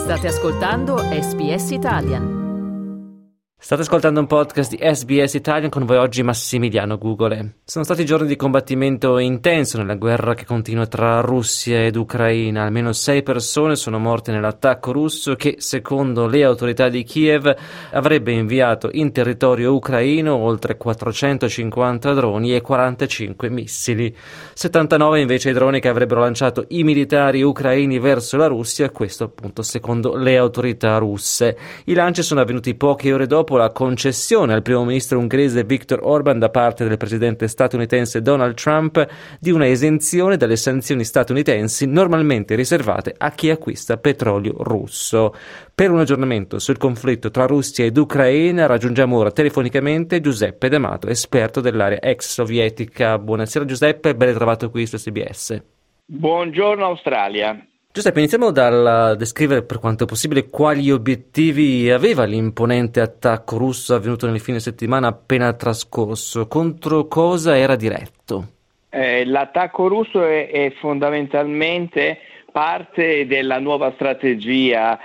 State ascoltando SBS Italian. State ascoltando un podcast di SBS Italian, con voi oggi Massimiliano Gugole. Sono stati giorni di combattimento intenso nella guerra che continua tra Russia ed Ucraina. Almeno 6 persone sono morte nell'attacco russo che, secondo le autorità di Kiev, avrebbe inviato in territorio ucraino oltre 450 droni e 45 missili. 79 invece i droni che avrebbero lanciato i militari ucraini verso la Russia, questo appunto secondo le autorità russe. I lanci sono avvenuti poche ore dopo la concessione al primo ministro ungherese Viktor Orban da parte del presidente statunitense Donald Trump di una esenzione dalle sanzioni statunitensi normalmente riservate a chi acquista petrolio russo. Per un aggiornamento sul conflitto tra Russia ed Ucraina raggiungiamo ora telefonicamente Giuseppe D'Amato, esperto dell'area ex sovietica. Buonasera Giuseppe, ben ritrovato qui su SBS. Buongiorno Australia. Giuseppe, iniziamo dal descrivere per quanto possibile quali obiettivi aveva l'imponente attacco russo avvenuto nel fine settimana appena trascorso. Contro cosa era diretto? L'attacco russo è fondamentalmente parte della nuova strategia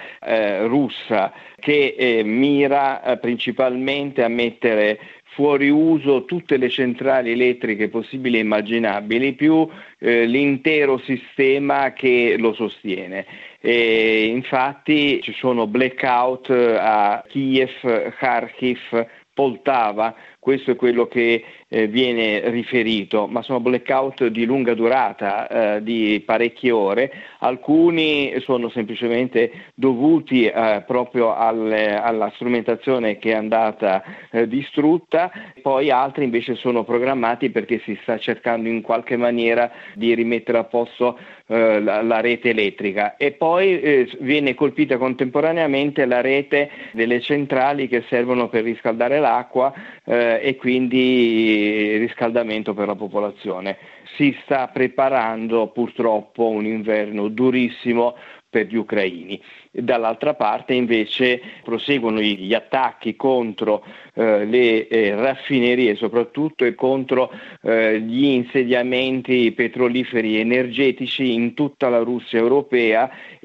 russa che mira principalmente a mettere fuori uso tutte le centrali elettriche possibili e immaginabili, più l'intero sistema che lo sostiene. E infatti ci sono blackout a Kiev, Kharkiv, Poltava, questo è quello che viene riferito, ma sono blackout di lunga durata, di parecchie ore. Alcuni sono semplicemente dovuti proprio alla strumentazione che è andata distrutta, poi altri invece sono programmati perché si sta cercando in qualche maniera di rimettere a posto la rete elettrica, e poi viene colpita contemporaneamente la rete delle centrali che servono per riscaldare l'acqua e quindi riscaldamento per la popolazione. Si sta preparando purtroppo un inverno durissimo per gli ucraini. Dall'altra parte invece proseguono gli attacchi contro le raffinerie soprattutto e contro gli insediamenti petroliferi energetici in tutta la Russia europea,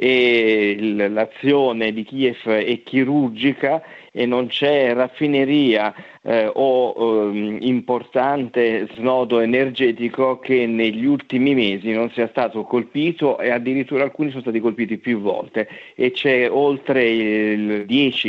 e l'azione di Kiev è chirurgica e non c'è raffineria o importante snodo energetico che negli ultimi mesi non sia stato colpito, e addirittura alcuni sono stati colpiti più volte, e c'è oltre il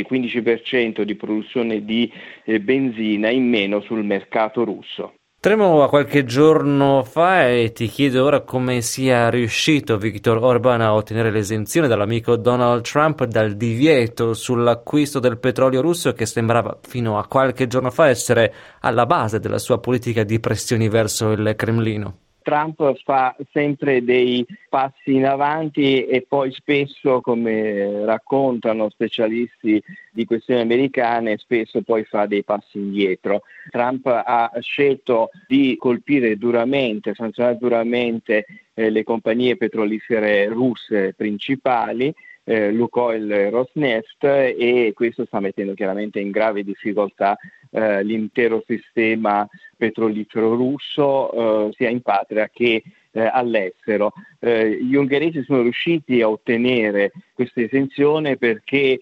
10-15% di produzione di benzina in meno sul mercato russo. Torniamo a qualche giorno fa e ti chiedo ora come sia riuscito Viktor Orban a ottenere l'esenzione dall'amico Donald Trump dal divieto sull'acquisto del petrolio russo, che sembrava fino a qualche giorno fa essere alla base della sua politica di pressioni verso il Cremlino. Trump fa sempre dei passi in avanti e poi spesso, come raccontano specialisti di questioni americane, spesso poi fa dei passi indietro. Trump ha scelto di colpire duramente, sanzionare duramente le compagnie petrolifere russe principali, Lukoil e Rosneft, e questo sta mettendo chiaramente in grave difficoltà l'intero sistema petrolifero russo, sia in patria che all'estero. Gli ungheresi sono riusciti a ottenere questa esenzione perché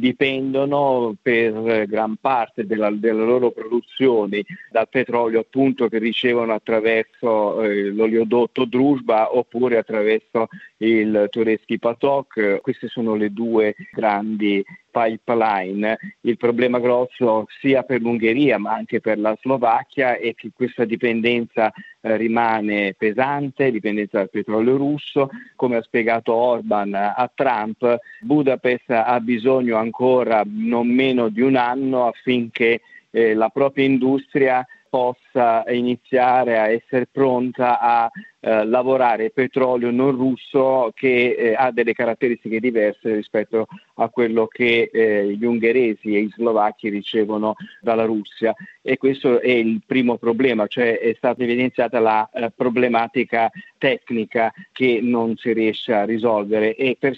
dipendono per gran parte della loro produzione dal petrolio appunto che ricevono attraverso l'oleodotto Druzhba oppure attraverso il Turецкий поток. Queste sono le due grandi pipeline. Il problema grosso sia per l'Ungheria ma anche per la Slovacchia è che questa dipendenza rimane pesante, dipendenza dal petrolio russo. Come ha spiegato Orban a Trump, Budapest ha bisogno ancora non meno di un anno affinché la propria industria possa iniziare a essere pronta a lavorare petrolio non russo che ha delle caratteristiche diverse rispetto a quello che gli ungheresi e gli slovacchi ricevono dalla Russia, e questo è il primo problema, cioè è stata evidenziata la problematica tecnica che non si riesce a risolvere, e per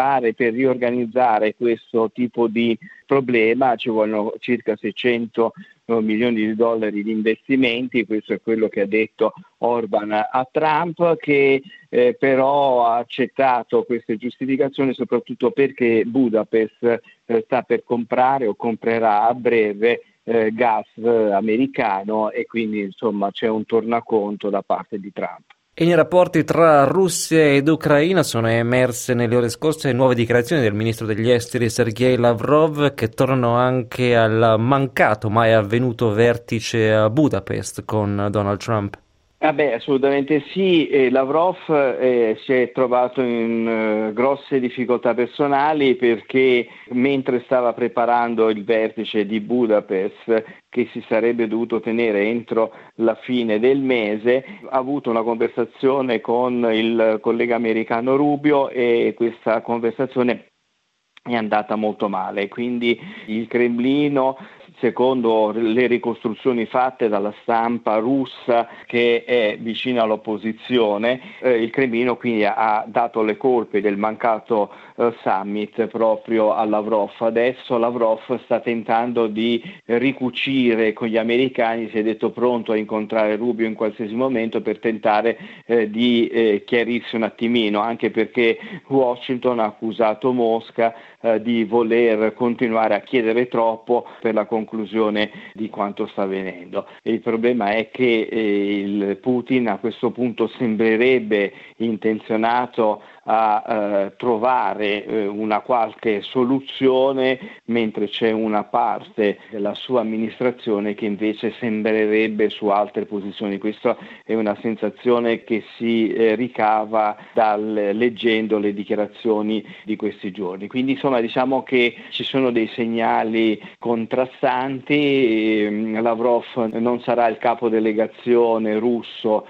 riorganizzare questo tipo di problema ci vogliono circa 600 milioni di dollari di investimenti. Questo è quello che ha detto Orban a Trump, che però ha accettato queste giustificazioni soprattutto perché Budapest sta per comprare o comprerà a breve gas americano, e quindi insomma c'è un tornaconto da parte di Trump. E nei rapporti tra Russia ed Ucraina sono emerse nelle ore scorse nuove dichiarazioni del ministro degli esteri Sergei Lavrov, che tornano anche al mancato mai avvenuto vertice a Budapest con Donald Trump. Assolutamente sì. Lavrov si è trovato in grosse difficoltà personali, perché mentre stava preparando il vertice di Budapest, che si sarebbe dovuto tenere entro la fine del mese, ha avuto una conversazione con il collega americano Rubio, e questa conversazione è andata molto male. Quindi il Cremlino, secondo le ricostruzioni fatte dalla stampa russa che è vicina all'opposizione, il Cremlino quindi ha dato le colpe del mancato summit proprio a Lavrov. Adesso Lavrov sta tentando di ricucire con gli americani, si è detto pronto a incontrare Rubio in qualsiasi momento per tentare di chiarirsi un attimino, anche perché Washington ha accusato Mosca di voler continuare a chiedere troppo per la conclusione di quanto sta avvenendo. Il problema è che il Putin a questo punto sembrerebbe intenzionato a trovare una qualche soluzione, mentre c'è una parte della sua amministrazione che invece sembrerebbe su altre posizioni. Questa è una sensazione che si ricava leggendo le dichiarazioni di questi giorni. Quindi insomma diciamo che ci sono dei segnali contrastanti. Lavrov non sarà il capodelegazione russo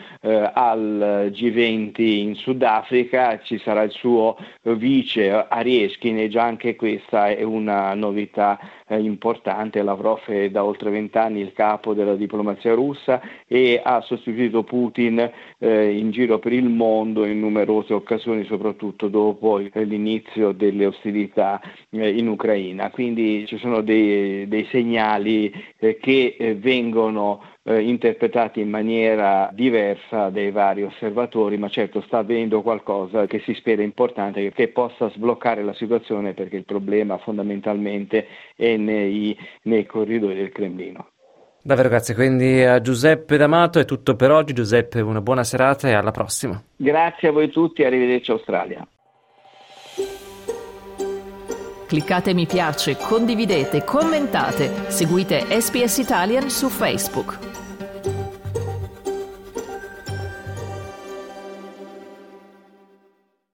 al G20 in Sudafrica, ci sarà il suo vice Aryshkin, e già anche questa è una novità importante. Lavrov è da oltre 20 anni il capo della diplomazia russa e ha sostituito Putin in giro per il mondo in numerose occasioni, soprattutto dopo l'inizio delle ostilità in Ucraina. Quindi ci sono dei segnali che vengono interpretati in maniera diversa dai vari osservatori, ma certo sta avvenendo qualcosa che si spera importante, che possa sbloccare la situazione, perché il problema fondamentalmente è nei corridoi del Cremlino. Davvero grazie, quindi a Giuseppe D'Amato è tutto per oggi. Giuseppe, una buona serata e alla prossima. Grazie a voi tutti, arrivederci Australia. Cliccate mi piace, condividete, commentate, seguite SBS Italian su Facebook.